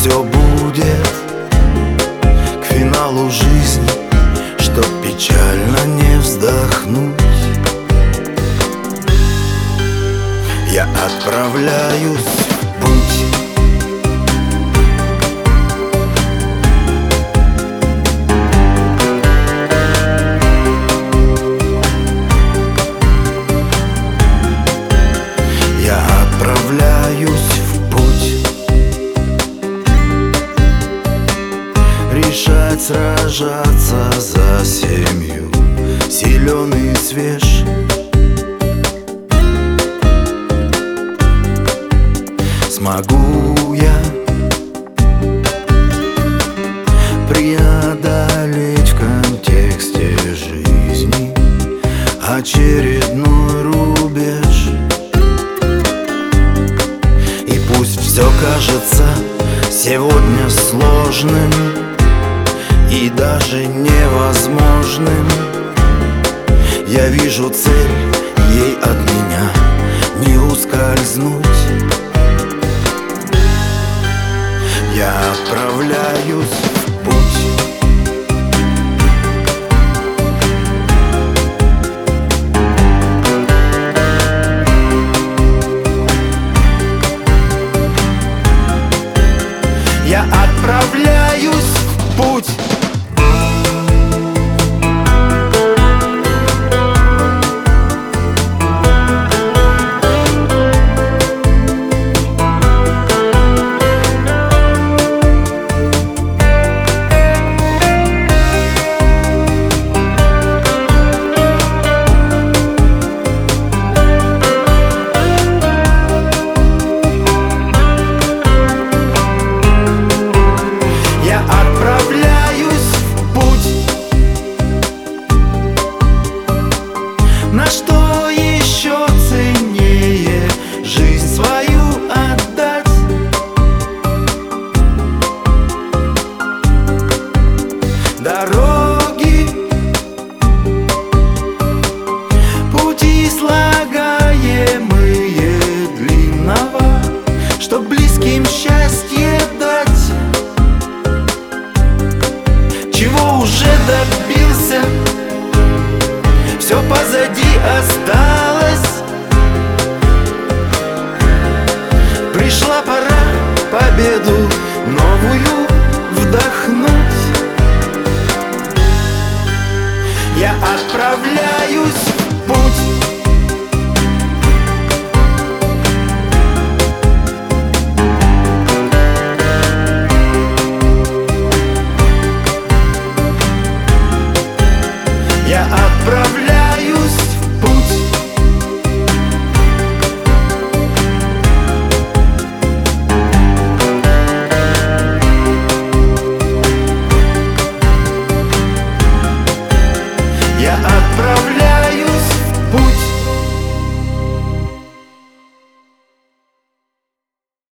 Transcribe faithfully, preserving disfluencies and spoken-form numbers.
все будет к финалу жизни, чтоб печально не вздохнуть. Я отправляюсь в путь. Я отправляюсь в путь, решать сражаться за семью, силен и свеж. Смогу я преодолеть в контексте жизни очередной рубеж. И пусть все кажется сегодня сложным и даже невозможным, я вижу цель, ей от меня не ускользнуть. Я отправляюсь в путь. Я отправляюсь в путь. На что еще ценнее жизнь свою отдать? Дороги, пути слагаемые длинного, чтоб близким счастье дать. Чего уже добился, все позади осталось. Пришла пора победу новую вдохнуть. Я отправляюсь в путь. Я отправляюсь